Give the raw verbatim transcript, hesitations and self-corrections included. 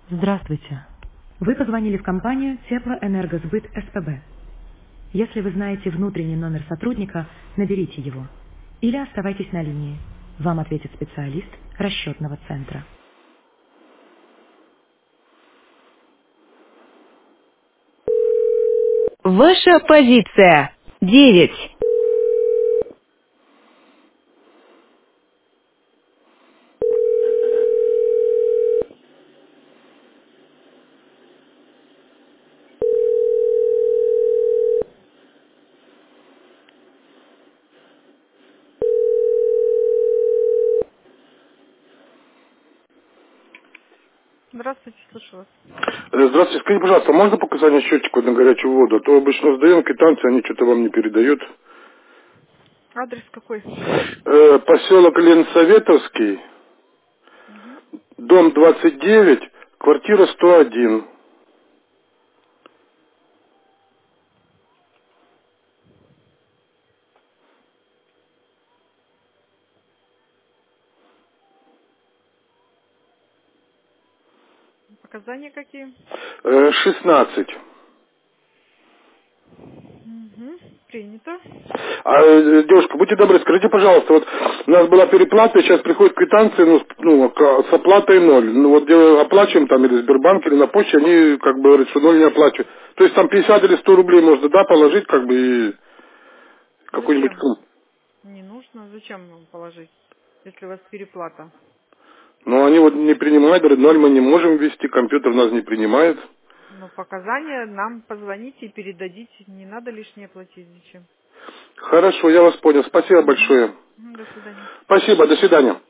Здравствуйте. Вы позвонили в компанию Теплоэнергосбыт СПБ. Если вы знаете внутренний номер сотрудника, наберите его. Или оставайтесь на линии. Вам ответит специалист расчетного центра. Ваша позиция. Девять. Здравствуйте, слушаю вас. Э, Здравствуйте, скажите, пожалуйста, можно показания счетчика на горячую воду? А то обычно сдаем квитанции, они что-то вам не передают. Адрес какой? Э, поселок Ленсоветовский, Мгм. дом двадцать девять, квартира сто один. Показания какие? Э, шестнадцать. Угу. Принято. А, э, девушка, будьте добры, скажите, пожалуйста, вот у нас была переплата, сейчас приходит квитанция, ну, с, ну, к- с оплатой ноль. Ну, вот где оплачиваем там или Сбербанк, или на почте, они как бы говорят, что ноль не оплачивают. То есть там пятьдесят или сто рублей можно, да, положить, как бы, и какой-нибудь... Зачем? Не нужно. Зачем вам положить, если у вас переплата? Но они вот не принимают, говорят, ноль мы не можем ввести, компьютер нас не принимает. Но показания нам позвоните и передадите. Не надо лишнее платить. Зачем? Хорошо, я вас понял. Спасибо Угу. большое. До свидания. Спасибо, до свидания.